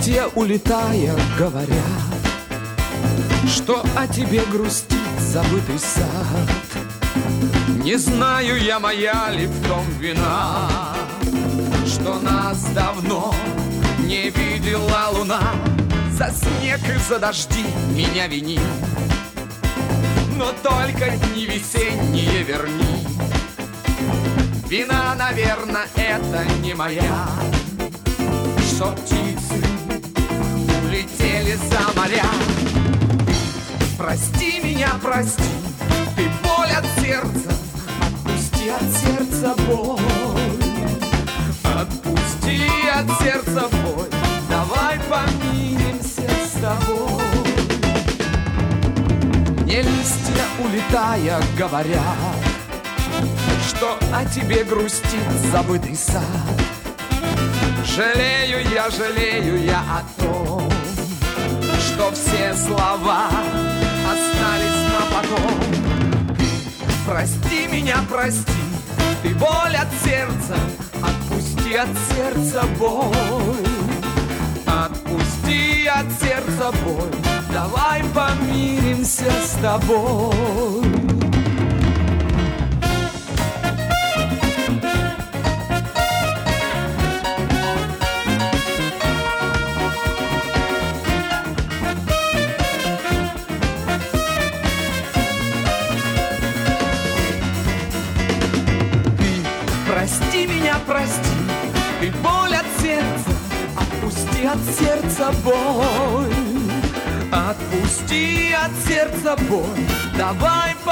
листья, улетая, говорят, что о тебе грустит забытый сад. Не знаю я, моя ли в том вина, что нас давно не видела луна. За снег и за дожди меня вини, но только дни весенние верни. Вина, наверное, это не моя, что птицы улетели за моря. Прости меня, прости, ты боль от сердца, отпусти от сердца боль. Отпусти от сердца боль, давай помиримся с тобой. Мне листья, улетая, говорят, что о тебе грустит забытый сад. Жалею я о том, что все слова остались на потом. Прости меня, прости, ты боль от сердца, отпусти от сердца боль. Отпусти от сердца боль, давай помиримся с тобой. Прости меня, прости, ты боль от сердца, отпусти от сердца боль. Отпусти от сердца боль, давай